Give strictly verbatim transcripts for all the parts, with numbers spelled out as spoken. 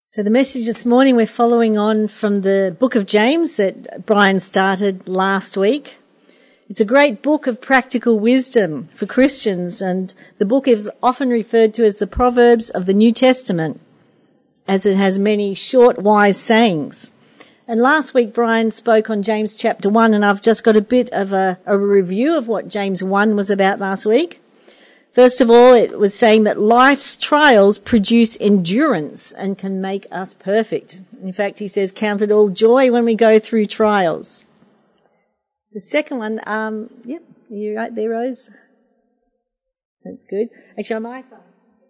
So the message this morning, we're following on from the book of James that Brian started last week. It's a great book of practical wisdom for Christians, and the book is often referred to as the Proverbs of the New Testament, as it has many short, wise sayings. And last week Brian spoke on James chapter one, and I've just got a bit of a, a review of what James one was about last week. First of all, it was saying that life's trials produce endurance and can make us perfect. In fact, he says, count it all joy when we go through trials. The second one, um, yep, are you right there, Rose? That's good. Actually, I might, um,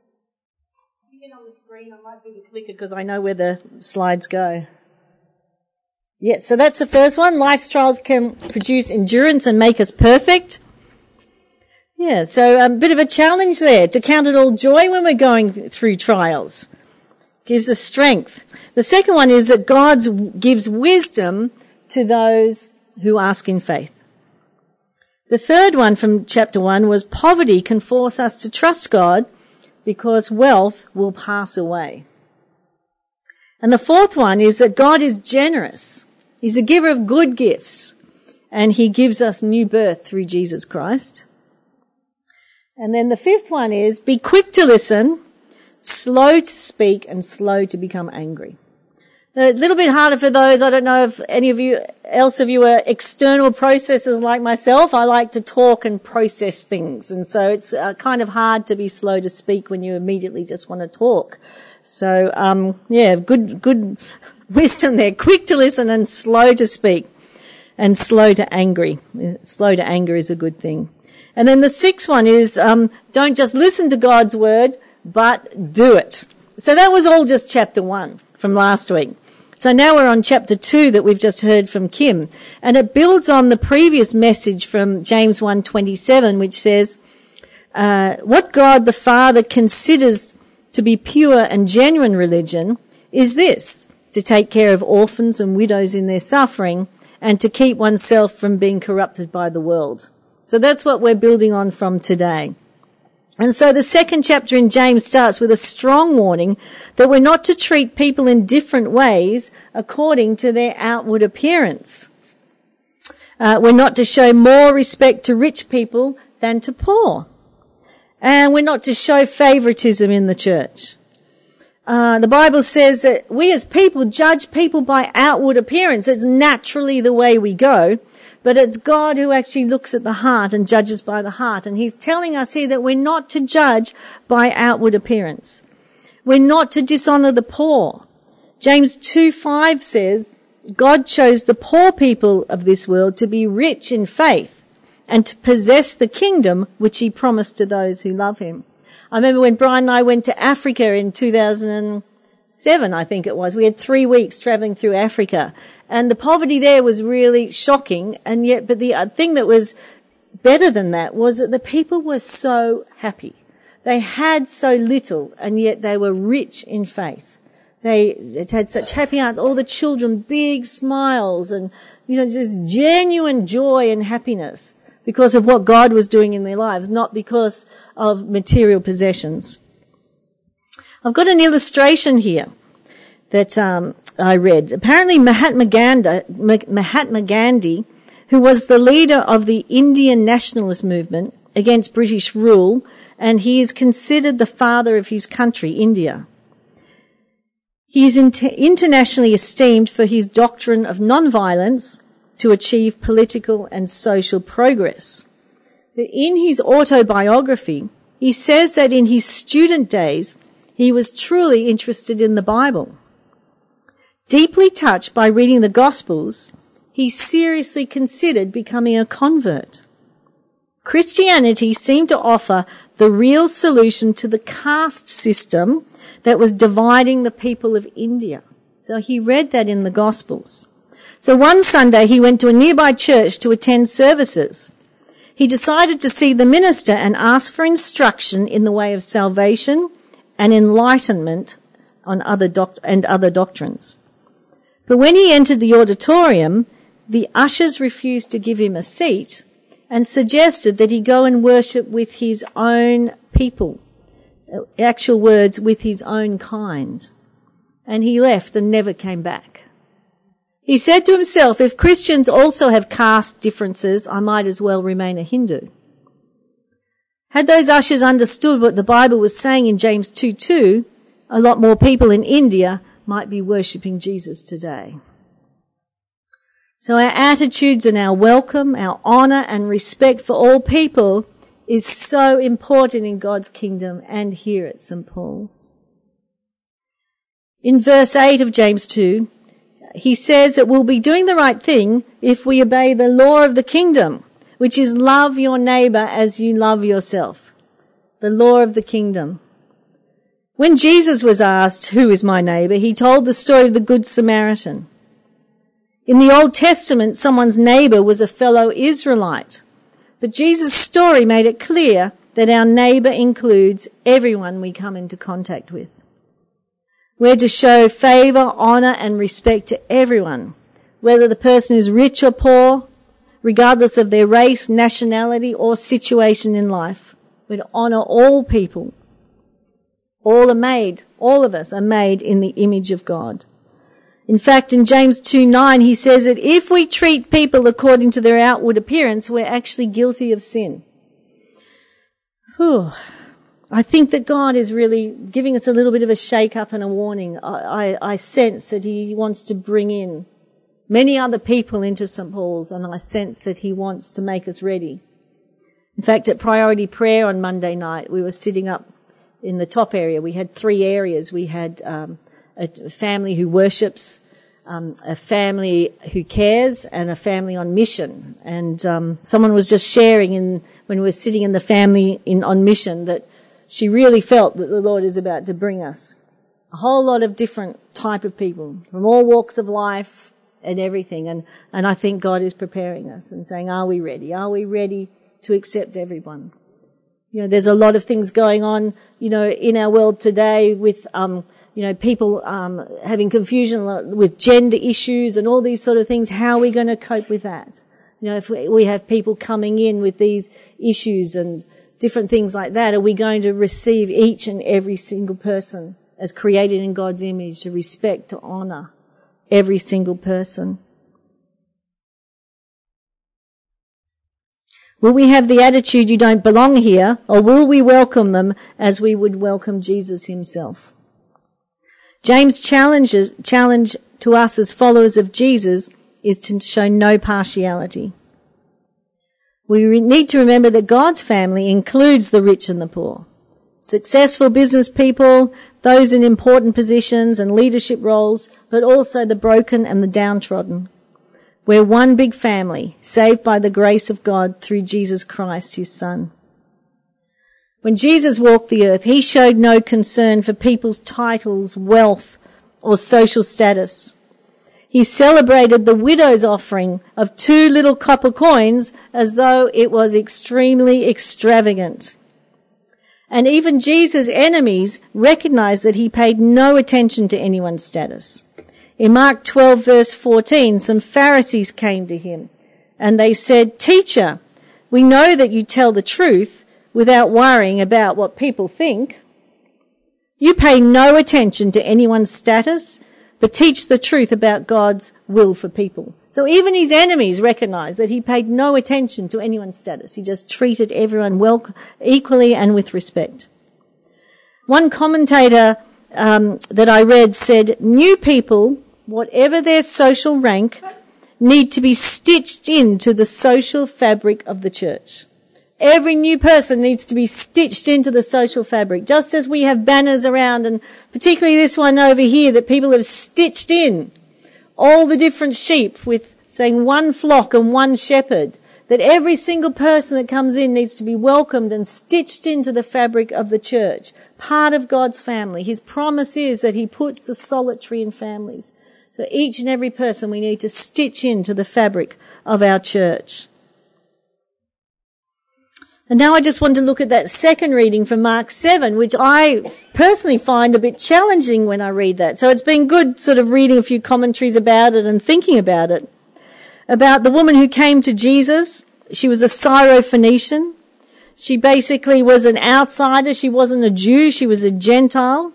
even on the screen, I might do the clicker because I know where the slides go. Yeah, so that's the first one. Life's trials can produce endurance and make us perfect. Yeah, so a bit of a challenge there to count it all joy when we're going through trials. Gives us strength. The second one is that God gives wisdom to those who ask in faith. The third one from chapter one was poverty can force us to trust God because wealth will pass away. And the fourth one is that God is generous. He's a giver of good gifts, and he gives us new birth through Jesus Christ. And then the fifth one is be quick to listen, slow to speak, and slow to become angry. A little bit harder for those. I don't know if any of you else of you are external processors like myself. I like to talk and process things, and so it's uh, kind of hard to be slow to speak when you immediately just want to talk. So, um, yeah, good, good wisdom there. Quick to listen and slow to speak, and slow to angry. Slow to anger is a good thing. And then the sixth one is, um, don't just listen to God's word, but do it. So that was all just chapter one from last week. So now we're on chapter two that we've just heard from Kim. And it builds on the previous message from James one twenty-seven, which says, uh, what God the Father considers to be pure and genuine religion is this, to take care of orphans and widows in their suffering and to keep oneself from being corrupted by the world. So that's what we're building on from today. And so the second chapter in James starts with a strong warning that we're not to treat people in different ways according to their outward appearance. Uh, we're not to show more respect to rich people than to poor. And we're not to show favoritism in the church. Uh, the Bible says that we as people judge people by outward appearance. It's naturally the way we go. But it's God who actually looks at the heart and judges by the heart. And he's telling us here that we're not to judge by outward appearance. We're not to dishonor the poor. James two five says, God chose the poor people of this world to be rich in faith and to possess the kingdom which he promised to those who love him. I remember when Brian and I went to Africa in two thousand seven, I think it was. We had three weeks traveling through Africa. And the poverty there was really shocking. And yet, but the thing that was better than that was that the people were so happy. They had so little, and yet they were rich in faith. They it had such happy hearts. All the children, big smiles, and, you know, just genuine joy and happiness because of what God was doing in their lives, not because of material possessions. I've got an illustration here that um, I read. Apparently Mahatma Gandhi, Mahatma Gandhi, who was the leader of the Indian nationalist movement against British rule, and he is considered the father of his country, India. He is inter- internationally esteemed for his doctrine of non-violence to achieve political and social progress. But in his autobiography, he says that in his student days, he was truly interested in the Bible. Deeply touched by reading the Gospels, he seriously considered becoming a convert. Christianity seemed to offer the real solution to the caste system that was dividing the people of India. So he read that in the Gospels. So one Sunday he went to a nearby church to attend services. He decided to see the minister and ask for instruction in the way of salvation and enlightenment on other doc- and other doctrines. But when he entered the auditorium, the ushers refused to give him a seat and suggested that he go and worship with his own people. Actual words, with his own kind. And he left and never came back. He said to himself, if Christians also have caste differences, I might as well remain a Hindu. Had those ushers understood what the Bible was saying in James two two, a lot more people in India might be worshipping Jesus today. So our attitudes and our welcome, our honour and respect for all people is so important in God's kingdom and here at Saint Paul's. In verse eight of James two, he says that we'll be doing the right thing if we obey the law of the kingdom, which is love your neighbour as you love yourself. The law of the kingdom. When Jesus was asked, who is my neighbour, he told the story of the Good Samaritan. In the Old Testament, someone's neighbour was a fellow Israelite. But Jesus' story made it clear that our neighbour includes everyone we come into contact with. We're to show favour, honour and respect to everyone, whether the person is rich or poor, regardless of their race, nationality or situation in life. We're to honour all people. All are made, all of us are made in the image of God. In fact, in James two nine, he says that if we treat people according to their outward appearance, we're actually guilty of sin. Whew. I think that God is really giving us a little bit of a shake-up and a warning. I, I, I sense that he wants to bring in many other people into Saint Paul's, and I sense that he wants to make us ready. In fact, at Priority Prayer on Monday night, we were sitting up in the top area. We had three areas. We had um, a family who worships, um, a family who cares, and a family on mission. And um, someone was just sharing in when we were sitting in the family in on mission that she really felt that the Lord is about to bring us a whole lot of different type of people from all walks of life and everything. And, and I think God is preparing us and saying, are we ready? Are we ready to accept everyone? You know, there's a lot of things going on, you know, in our world today with, um, you know, people, um, having confusion with gender issues and all these sort of things. How are we going to cope with that? You know, if we, we have people coming in with these issues and different things like that, are we going to receive each and every single person as created in God's image, to respect, to honour every single person? Will we have the attitude you don't belong here, or will we welcome them as we would welcome Jesus himself? James' challenges, challenge to us as followers of Jesus is to show no partiality. We need to remember that God's family includes the rich and the poor, successful business people, those in important positions and leadership roles, but also the broken and the downtrodden. We're one big family, saved by the grace of God through Jesus Christ, his Son. When Jesus walked the earth, he showed no concern for people's titles, wealth, or social status. He celebrated the widow's offering of two little copper coins as though it was extremely extravagant. And even Jesus' enemies recognized that he paid no attention to anyone's status. In Mark twelve verse fourteen, some Pharisees came to him and they said, "Teacher, we know that you tell the truth without worrying about what people think. You pay no attention to anyone's status, but teach the truth about God's will for people." So even his enemies recognized that he paid no attention to anyone's status. He just treated everyone well, equally and with respect. One commentator um, that I read said, "New people, whatever their social rank, need to be stitched into the social fabric of the church." Every new person needs to be stitched into the social fabric, just as we have banners around, and particularly this one over here that people have stitched in, all the different sheep with saying one flock and one shepherd, that every single person that comes in needs to be welcomed and stitched into the fabric of the church, part of God's family. His promise is that he puts the solitary in families. So each and every person we need to stitch into the fabric of our church. And now I just want to look at that second reading from Mark seven, which I personally find a bit challenging when I read that. So it's been good sort of reading a few commentaries about it and thinking about it. About the woman who came to Jesus. She was a Syrophoenician. She basically was an outsider. She wasn't a Jew. She was a Gentile.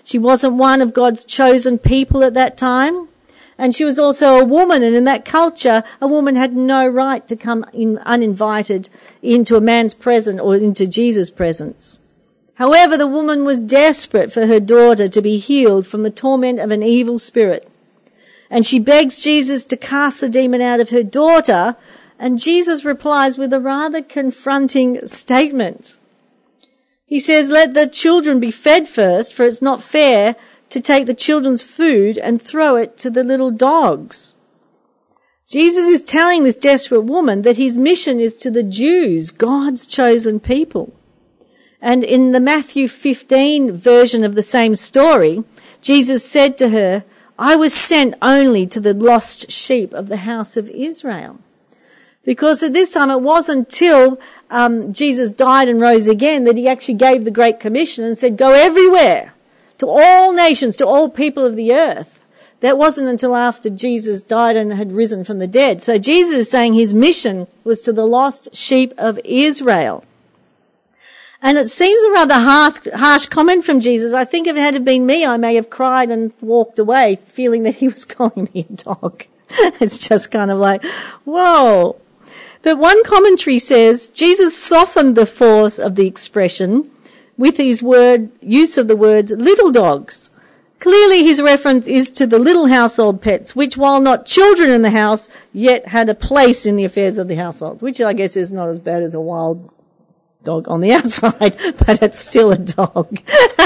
She wasn't one of God's chosen people at that time. And she was also a woman, and in that culture, a woman had no right to come in uninvited into a man's presence or into Jesus' presence. However, the woman was desperate for her daughter to be healed from the torment of an evil spirit. And she begs Jesus to cast the demon out of her daughter, and Jesus replies with a rather confronting statement. He says, "Let the children be fed first, for it's not fair to take the children's food and throw it to the little dogs." Jesus is telling this desperate woman that his mission is to the Jews, God's chosen people. And in the Matthew fifteen version of the same story, Jesus said to her, "I was sent only to the lost sheep of the house of Israel." Because at this time, it wasn't until um, Jesus died and rose again that he actually gave the Great Commission and said, "Go everywhere, to all nations, to all people of the earth." That wasn't until after Jesus died and had risen from the dead. So Jesus is saying his mission was to the lost sheep of Israel. And it seems a rather harsh comment from Jesus. I think if it had been me, I may have cried and walked away, feeling that he was calling me a dog. It's just kind of like, whoa. But one commentary says Jesus softened the force of the expression with his word, use of the words little dogs. Clearly his reference is to the little household pets, which while not children in the house, yet had a place in the affairs of the household, which I guess is not as bad as a wild dog on the outside, but it's still a dog.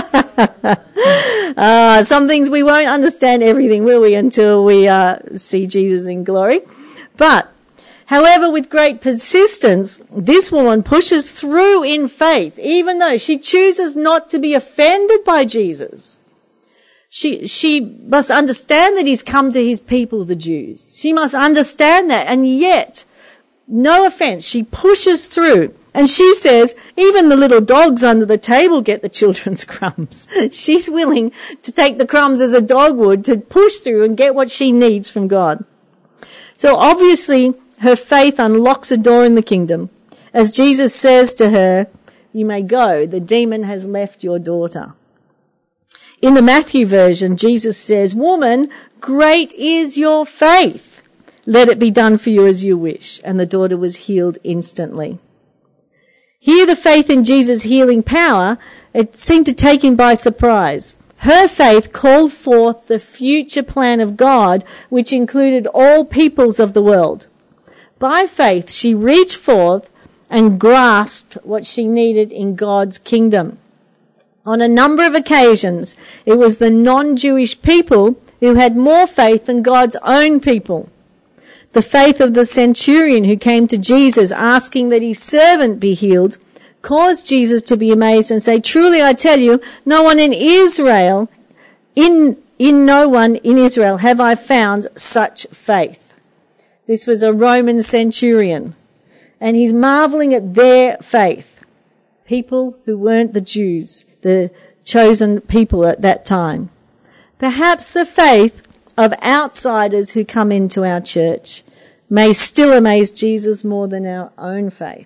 uh, some things we won't understand everything, will we, until we uh, see Jesus in glory. But, however, with great persistence, this woman pushes through in faith, even though she chooses not to be offended by Jesus. She, she must understand that he's come to his people, the Jews. She must understand that, and yet, no offense, she pushes through. And she says, even the little dogs under the table get the children's crumbs. She's willing to take the crumbs as a dog would to push through and get what she needs from God. So obviously, her faith unlocks a door in the kingdom. As Jesus says to her, "You may go, the demon has left your daughter." In the Matthew version, Jesus says, "Woman, great is your faith. Let it be done for you as you wish." And the daughter was healed instantly. Here the faith in Jesus' healing power, it seemed to take him by surprise. Her faith called forth the future plan of God, which included all peoples of the world. By faith, she reached forth and grasped what she needed in God's kingdom. On a number of occasions, it was the non-Jewish people who had more faith than God's own people. The faith of the centurion who came to Jesus asking that his servant be healed caused Jesus to be amazed and say, "Truly I tell you, no one in Israel, in, in no one in Israel have I found such faith." This was a Roman centurion, and he's marveling at their faith. People who weren't the Jews, the chosen people at that time. Perhaps the faith of outsiders who come into our church may still amaze Jesus more than our own faith.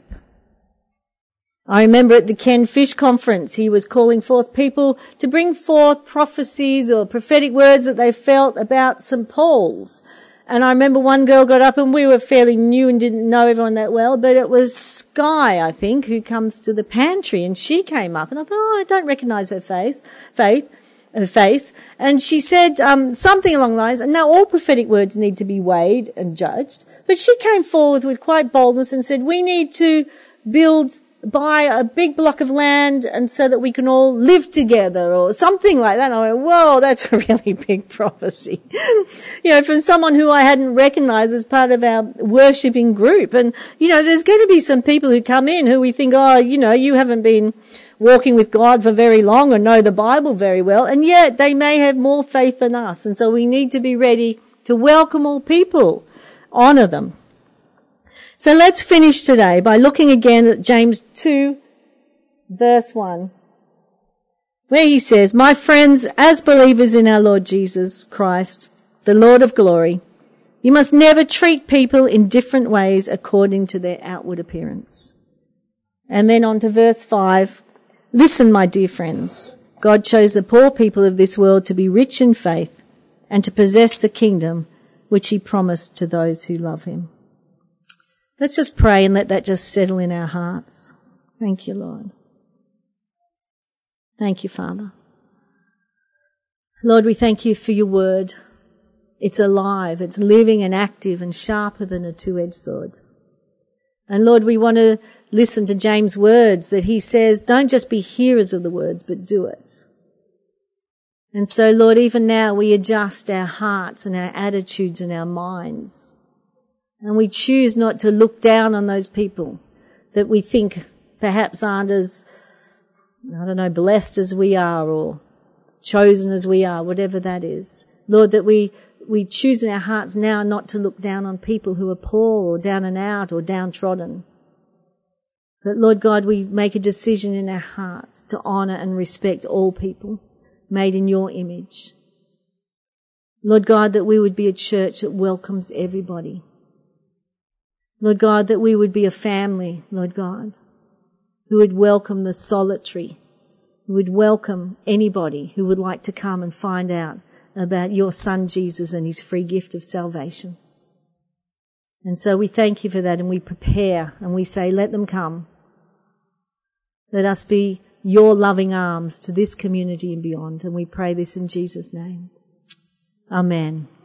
I remember at the Ken Fish conference, he was calling forth people to bring forth prophecies or prophetic words that they felt about Saint Paul's. And I remember one girl got up, and we were fairly new and didn't know everyone that well, but it was Sky, I think, who comes to the pantry, and she came up, and I thought, oh, I don't recognise her face, faith. her face, and she said um, something along the lines, and now all prophetic words need to be weighed and judged, but she came forward with quite boldness and said, we need to build, buy a big block of land and so that we can all live together, or something like that. And I went, whoa, that's a really big prophecy. You know, from someone who I hadn't recognized as part of our worshipping group. And, you know, there's going to be some people who come in who we think, oh, you know, you haven't been walking with God for very long or know the Bible very well, and yet they may have more faith than us. And so we need to be ready to welcome all people, honor them. So let's finish today by looking again at James two, verse one, where he says, "My friends, as believers in our Lord Jesus Christ, the Lord of glory, you must never treat people in different ways according to their outward appearance." And then on to verse five, "Listen, my dear friends, God chose the poor people of this world to be rich in faith and to possess the kingdom which he promised to those who love him. Let's just pray and let that just settle in our hearts. Thank you, Lord. Thank you, Father. Lord, we thank you for your word. It's alive, it's living and active and sharper than a two-edged sword. And Lord, we want to listen to James' words that he says, don't just be hearers of the words, but do it. And so, Lord, even now we adjust our hearts and our attitudes and our minds. And we choose not to look down on those people that we think perhaps aren't as, I don't know, blessed as we are or chosen as we are, whatever that is. Lord, that we, we choose in our hearts now not to look down on people who are poor or down and out or downtrodden. But Lord God, we make a decision in our hearts to honour and respect all people made in your image. Lord God, that we would be a church that welcomes everybody. Lord God, that we would be a family, Lord God, who would welcome the solitary, who would welcome anybody who would like to come and find out about your Son Jesus and his free gift of salvation. And so we thank you for that, and we prepare and we say, let them come. Let us be your loving arms to this community and beyond. And we pray this in Jesus' name. Amen.